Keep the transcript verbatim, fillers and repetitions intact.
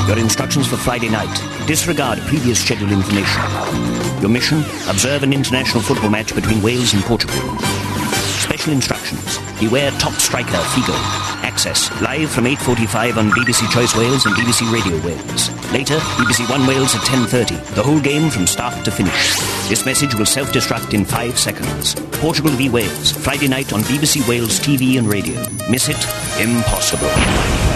Your instructions for Friday night. Disregard previous scheduled information. Your mission, observe an international football match between Wales and Portugal. Special instructions. Beware top striker Figo. Access, live from eight forty-five on B B C Choice Wales and B B C Radio Wales. Later, B B C One Wales at ten thirty. The whole game from start to finish. This message will self-destruct in five seconds. Portugal v Wales, Friday night on B B C Wales T V and radio. Miss it? Impossible.